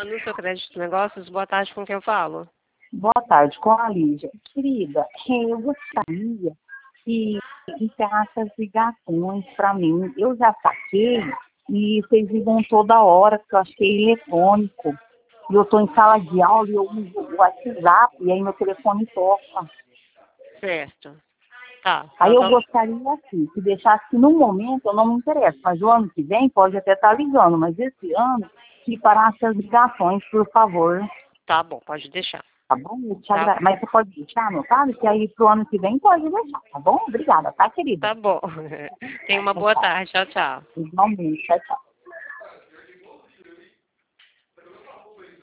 No seu crédito de negócios, boa tarde, com quem eu falo? Boa tarde, com a Lígia. Querida, eu gostaria que encerrasse as ligações para mim. Eu já saquei e vocês ligam toda hora, porque eu achei eletrônico. E eu estou em sala de aula e eu uso o WhatsApp e aí meu telefone toca. Certo. Tá. Aí eu gostaria assim, que deixasse que no momento eu não me interesso, mas o ano que vem pode até estar ligando, mas esse ano que parasse as ligações, por favor. Tá bom, pode deixar. Tá bom? Eu te Tá, Mas você pode deixar anotado, que aí pro ano que vem pode deixar, tá bom? Obrigada, tá, querida? tá bom. Tenha uma Tchau, boa tchau. tarde. Tchau, tchau. Igualmente, tchau, tchau.